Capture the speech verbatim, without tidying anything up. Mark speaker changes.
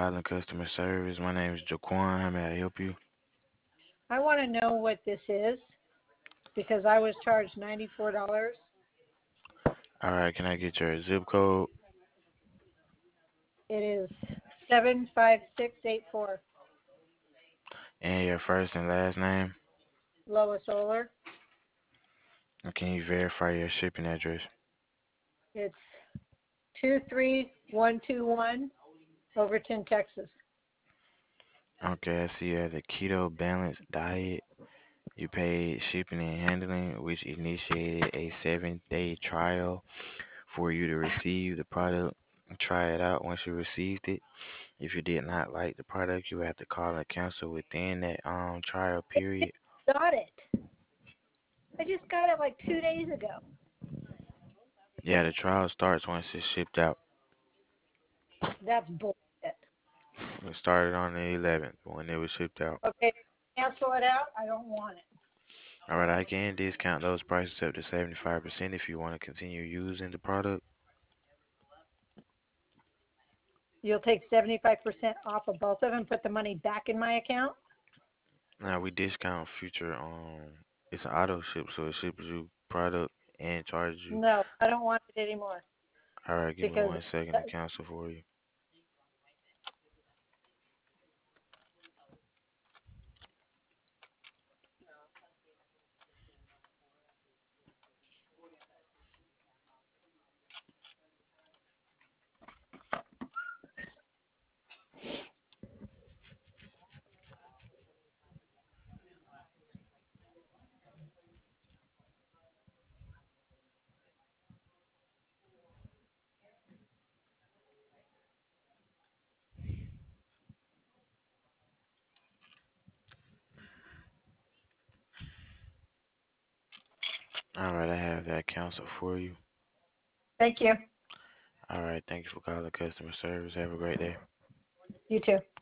Speaker 1: calling customer service. My name is Jaquan. How may I help you?
Speaker 2: I want to know what this is because I was charged ninety-four dollars.
Speaker 1: All right, can I get your zip code
Speaker 2: It is seven five six eight four.
Speaker 1: and your first and last name?
Speaker 2: Lois Oler.
Speaker 1: And can you verify your shipping address?
Speaker 2: It's two three one two one Overton, Texas.
Speaker 1: Okay, I see you have the keto balanced diet. You paid shipping and handling, which initiated a seven day trial for you to receive the product and try it out once you received it. If you did not like the product, you would have to call and cancel within that um trial period.
Speaker 2: Got it. I just got it like two days ago.
Speaker 1: Yeah, the trial starts once it's shipped out.
Speaker 2: That's bullshit.
Speaker 1: It started on the eleventh when it was shipped out.
Speaker 2: Okay, cancel it out. I don't want it.
Speaker 1: All right, I can discount those prices up to seventy-five percent if you want to continue using the product.
Speaker 2: You'll take seventy-five percent off of both of them, put the money back in my account?
Speaker 1: Now we discount future um it's an auto ship, so it ships you product and charges you.
Speaker 2: No, I don't want it anymore
Speaker 1: All right, give me
Speaker 2: because
Speaker 1: one second to cancel for you. All right, I have that cancel for you.
Speaker 2: thank you.
Speaker 1: All right, thank you for calling customer service. Have a great day.
Speaker 2: You too.